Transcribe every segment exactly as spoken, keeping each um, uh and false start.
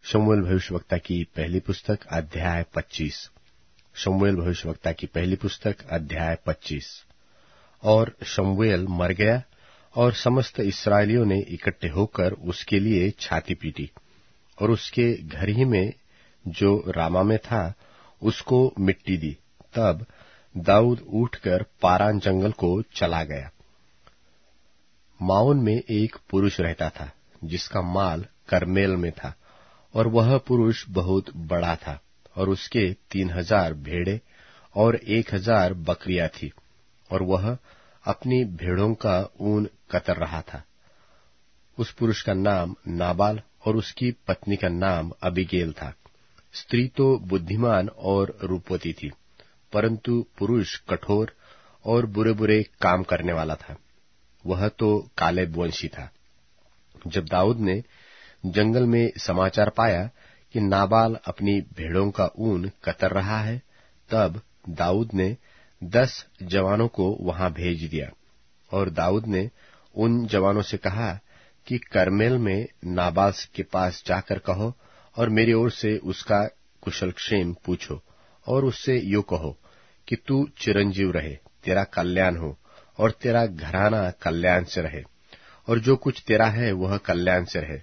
शमूएल भविष्यवक्ता की पहली पुस्तक अध्याय पच्चीस। शमूएल भविष्यवक्ता की पहली पुस्तक अध्याय पच्चीस। और शमूएल मर गया और समस्त इस्राएलियों ने इकट्ठे होकर उसके लिए छाती पीटी और उसके घर ही में जो रामा में था उसको मिट्टी दी। तब दाऊद उठकर पारान जंगल को चला गया। माओन में एक पुरुष रहता था जिसका माल करमेल में था, और वह पुरुष बहुत बड़ा था, और उसके तीन हजार भेड़े और एक हजार बकरियां थी, और वह अपनी भेड़ों का ऊन कतर रहा था। उस पुरुष का नाम नाबाल और उसकी पत्नी का नाम अबीगेल था। स्त्री तो बुद्धिमान और रूपवती थी, परंतु पुरुष कठोर और बुरे बुरे काम करने वाला था। वह तो कालेब वंशी था। जब दाऊद ने जंगल में समाचार पाया कि नाबाल अपनी भेड़ों का ऊन कतर रहा है, तब दाऊद ने दस जवानों को वहां भेज दिया। और दाऊद ने उन जवानों से कहा कि करमेल में नाबाल के पास जाकर कहो और मेरी ओर से उसका कुशलक्षेम पूछो, और उससे यो कहो कि तू चिरंजीव रहे, तेरा कल्याण हो, और तेरा घराना कल्याण से रहे, और जो कुछ तेरा है वह कल्याण से रहे।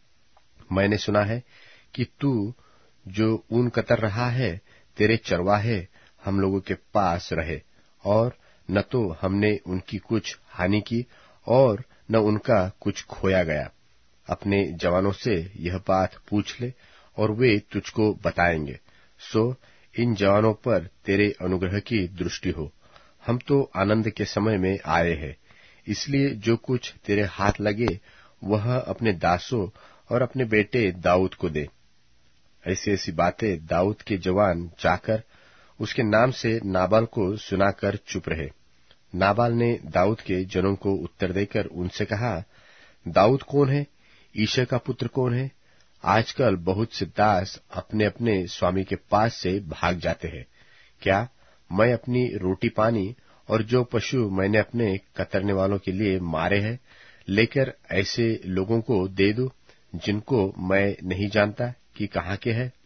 मैंने सुना है कि तू जो ऊन कतर रहा है, तेरे चरवाहे हम लोगों के पास रहे, और न तो हमने उनकी कुछ हानि की और न उनका कुछ खोया गया। अपने जवानों से यह बात पूछ ले और वे तुझको बताएंगे। सो इन जवानों पर तेरे अनुग्रह की दृष्टि हो। हम तो आनंद के समय में आए हैं, इसलिए जो कुछ तेरे हाथ लगे वह अपने दासों और अपने बेटे दाऊद को दे। ऐसी ऐसी बातें दाऊद के जवान जाकर उसके नाम से नाबाल को सुनाकर चुप रहे। नाबाल ने दाऊद के जनों को उत्तर देकर उनसे कहा, दाऊद कौन है? ईशे का पुत्र कौन है? आजकल बहुत से दास अपने अपने स्वामी के पास से भाग जाते हैं। क्या मैं अपनी रोटी पानी और जो पशु मैंने अपने कतरने वालों के लिए मारे हैं लेकर ऐसे लोगों को दे दूं जिनको मैं नहीं जानता कि कहाँ के हैं?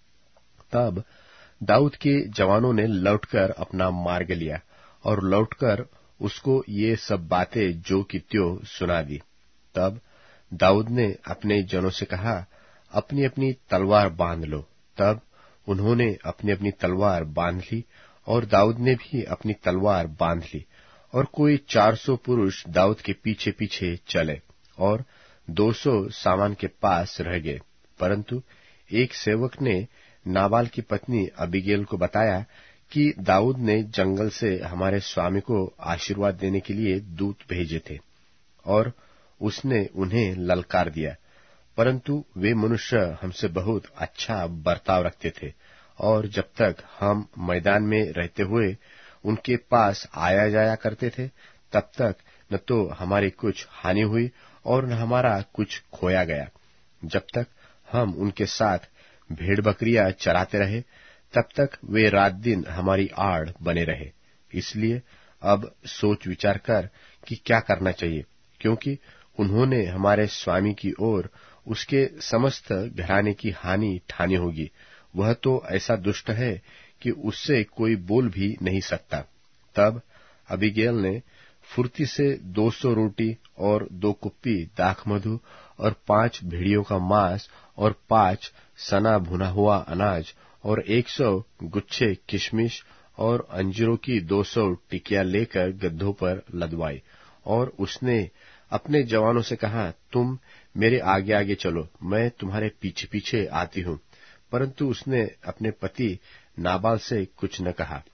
तब दाऊद के जवानों ने लौटकर अपना मार्ग लिया और लौटकर उसको ये सब बातें जो की त्यों सुना दी। तब दाऊद ने अपने जनों से कहा, अपनी अपनी तलवार बांध लो। तब उन्होंने अपनी अपनी तलवार बांध ली और दाऊद ने भी अपनी तलवार बांध ली, और कोई चार सौ पुरुष दाऊद के पीछे पीछे चले और दो सौ सामान के पास रह गए। परंतु एक सेवक ने नाबाल की पत्नी अबीगेल को बताया कि दाऊद ने जंगल से हमारे स्वामी को आशीर्वाद देने के लिए दूत भेजे थे, और उसने उन्हें ललकार दिया, परंतु वे मनुष्य हमसे बहुत अच्छा बर्ताव रखते थे, और जब तक हम मैदान में रहते हुए उनके पास आया जाया करते थे, तब तक न तो हमारी कुछ हानि हुई और न हमारा कुछ खोया गया। जब तक हम उनके साथ भेड़ बकरियां चराते रहे, तब तक वे रात दिन हमारी आड़ बने रहे। इसलिए अब सोच विचार कर कि क्या करना चाहिए, क्योंकि उन्होंने हमारे स्वामी की ओर उसके समस्त घराने की हानि ठानी होगी। वह तो ऐसा दुष्ट है कि उससे कोई बोल भी नहीं सकता। तब अबीगेल ने फुर्ती से दो सौ रोटी और दो कुप्पी दाख मधु और पांच भेड़ियों का मांस और पांच सना भुना हुआ अनाज और एक सौ गुच्छे किशमिश और अंजीरों की दो सौ टिकियां लेकर गड्ढों पर लदवाई, और उसने अपने जवानों से कहा, तुम मेरे आगे आगे चलो, मैं तुम्हारे पीछे पीछे आती हूं। परंतु उसने अपने पति नाबाल से कुछ न कहा।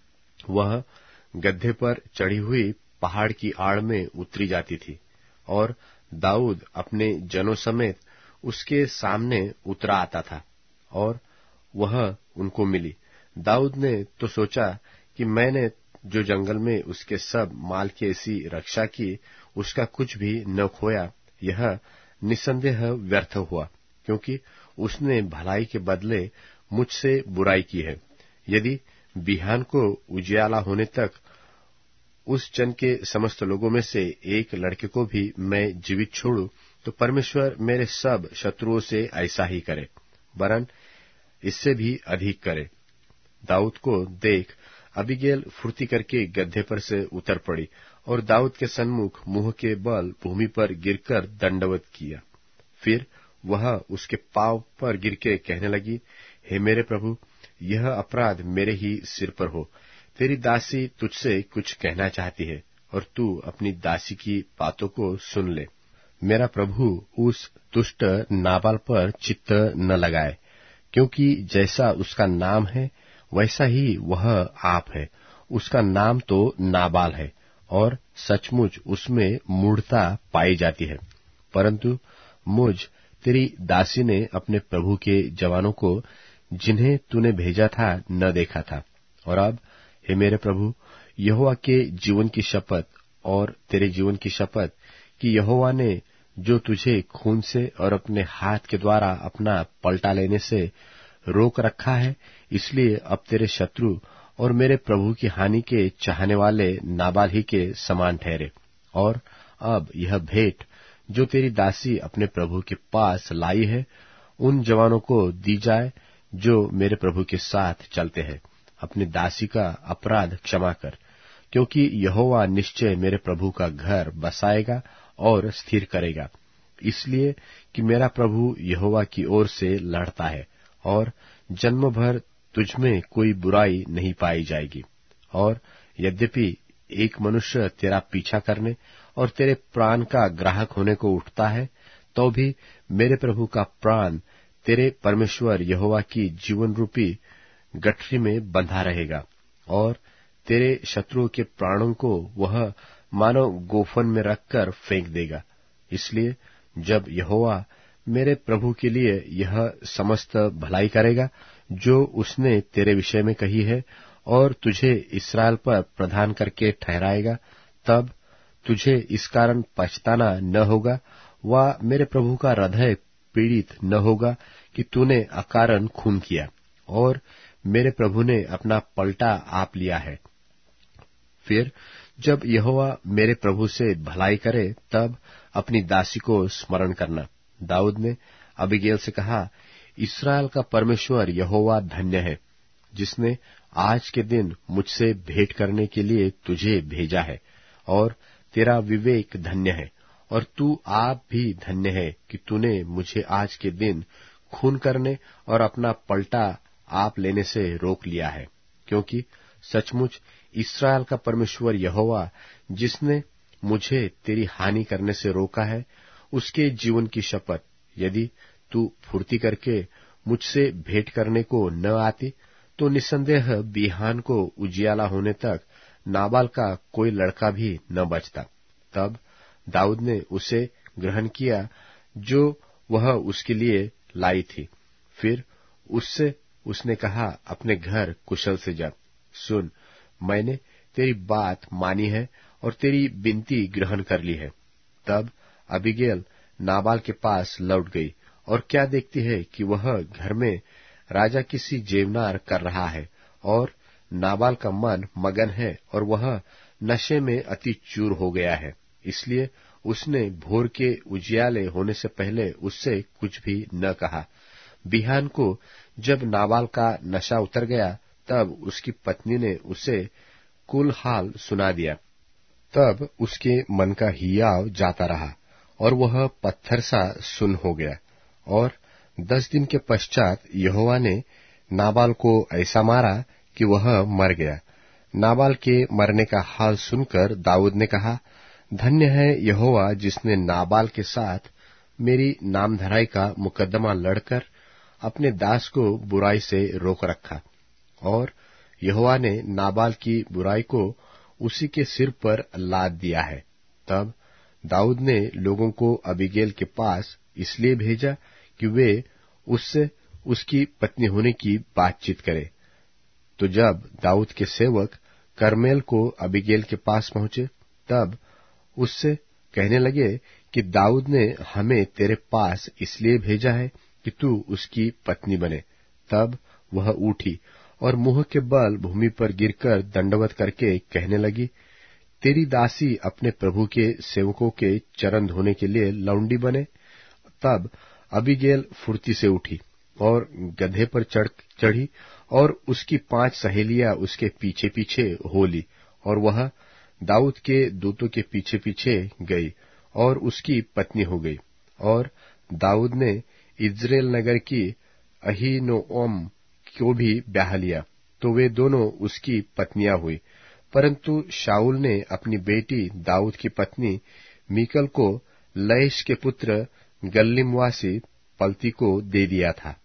वह गड्ढे पर चढ़ी हुई पहाड़ की आड़ में उतरी जाती थी, और दाऊद अपने जनों समेत उसके सामने उतरा आता था, और वह उनको मिली। दाऊद ने तो सोचा कि मैंने जो जंगल में उसके सब माल की ऐसी रक्षा की, उसका कुछ भी न खोया। यह निसंदेह व्यर्थ हुआ, क्योंकि उसने भलाई के बदले मुझसे बुराई की है। यदि बिहान को उजियाला होने तक उस जन के समस्त लोगों में से एक लड़के को भी मैं जीवित छोड़ूं, तो परमेश्वर मेरे सब शत्रुओं से ऐसा ही करे। वरन इससे भी अधिक करे। दाऊद को देख अबीगैल फुर्ती करके गड्ढे पर से उतर पड़ी और दाऊद के सन्मुख मुंह के बल भूमि पर गिरकर दंडवत किया। फिर वह उसके पांव पर गिर के कहने लगी, हे मेरे प्रभु, यह अपराध मेरे ही सिर पर हो। तेरी दासी तुझसे कुछ कहना चाहती है और तू अपनी दासी की बातों को सुन ले। मेरा प्रभु उस दुष्ट नाबाल पर चित्त न लगाए, क्योंकि जैसा उसका नाम है वैसा ही वह आप है। उसका नाम तो नाबाल है और सचमुच उसमें मूढ़ता पाई जाती है। परंतु मुझ तेरी दासी ने अपने प्रभु के जवानों को, जिन्हें तूने भेजा था, न देखा था। और अब हे मेरे प्रभु, यहोवा के जीवन की शपथ और तेरे जीवन की शपथ कि यहोवा ने जो तुझे खून से और अपने हाथ के द्वारा अपना पलटा लेने से रोक रखा है, इसलिए अब तेरे शत्रु और मेरे प्रभु की हानि के चाहने वाले नाबाल ही के समान ठहरे। और अब यह भेंट जो तेरी दासी अपने प्रभु के पास लाई है, उन जवानों को दी जाए जो मेरे प्रभु के साथ चलते हैं। अपनी दासी का अपराध क्षमा कर, क्योंकि यहोवा निश्चय मेरे प्रभु का घर बसाएगा और स्थिर करेगा, इसलिए कि मेरा प्रभु यहोवा की ओर से लड़ता है और जन्म भर तुझमें कोई बुराई नहीं पाई जाएगी। और यद्यपि एक मनुष्य तेरा पीछा करने और तेरे प्राण का ग्राहक होने को उठता है, तो भी मेरे प्रभु का प्राण तेरे परमेश्वर यहोवा की जीवन रूपी गठरी में बंधा रहेगा और तेरे शत्रुओं के प्राणों को वह मानो गोफन में रखकर फेंक देगा। इसलिए जब यहोवा मेरे प्रभु के लिए यह समस्त भलाई करेगा जो उसने तेरे विषय में कही है और तुझे इस्राएल पर प्रधान करके ठहराएगा, तब तुझे इस कारण पछताना न होगा व मेरे प्रभु का हृदय पीड़ित न होगा कि तूने अकारण खून किया और मेरे प्रभु ने अपना पलटा आप लिया है। फिर जब यहोवा मेरे प्रभु से भलाई करे, तब अपनी दासी को स्मरण करना। दाऊद ने अबीगैल से कहा, इस्राएल का परमेश्वर यहोवा धन्य है, जिसने आज के दिन मुझसे भेंट करने के लिए तुझे भेजा है, और तेरा विवेक धन्य है, और तू आप भी धन्य है कि तूने मुझे आज के दिन खून करने और अपना पलटा आप लेने से रोक लिया है। क्योंकि सचमुच इस्राएल का परमेश्वर यहोवा, जिसने मुझे तेरी हानि करने से रोका है, उसके जीवन की शपथ, यदि तू फुर्ती करके मुझसे भेंट करने को न आती, तो निसंदेह बिहान को उजियाला होने तक नाबाल का कोई लड़का भी न बचता। तब दाऊद ने उसे ग्रहण किया जो वह उसके लिए लाई थी। फिर उससे उसने कहा, अपने घर कुशल से जा। सुन, मैंने तेरी बात मानी है और तेरी विनती ग्रहण कर ली है। तब अबीगैल नाबाल के पास लौट गई और क्या देखती है कि वह घर में राजा किसी जेवनार कर रहा है और नाबाल का मन मगन है और वह नशे में अति चूर हो गया है। इसलिए उसने भोर के उजियाले होने से पहले उससे कुछ भी न कहा। बिहान को जब नाबाल का नशा उतर गया, तब उसकी पत्नी ने उसे कुल हाल सुना दिया। तब उसके मन का हियाव जाता रहा और वह पत्थर सा सुन हो गया। और दस दिन के पश्चात यहोवा ने नाबाल को ऐसा मारा कि वह मर गया। नाबाल के मरने का हाल सुनकर दाऊद ने कहा, धन्य है यहोवा, जिसने नाबाल के साथ मेरी नामधराई का मुकदमा लड़कर अपने दास को बुराई से रोक रखा। और यहोवा ने नाबाल की बुराई को उसी के सिर पर लाद दिया है। तब दाऊद ने लोगों को अबीगैल के पास इसलिए भेजा कि वे उससे उसकी पत्नी होने की बातचीत करें। तो जब दाऊद के सेवक कर्मेल को अबीगैल के पास पहुंचे, तब उससे कहने लगे कि दाऊद ने हमें तेरे पास इसलिए भेजा है कि तू उसकी पत्नी बने। तब वह उठी और मुंह के बल भूमि पर गिरकर दंडवत करके कहने लगी, तेरी दासी अपने प्रभु के सेवकों के चरण धोने के लिए लौंडी बने। तब अबीगैल फुर्ती से उठी और गधे पर चढ़ चढ़ी और उसकी पांच सहेलियां उसके पीछे पीछे हो ली, और वह दाऊद के दूतों के पीछे पीछे गई और उसकी पत्नी हो गई। और दाऊद ने इज्रेल नगर की अहीनोअम को भी ब्याह लिया, तो वे दोनों उसकी पत्नियां हुई। परंतु शाऊल ने अपनी बेटी दाऊद की पत्नी मीकल को लैश के पुत्र गल्लीमवासी पलती को दे दिया था।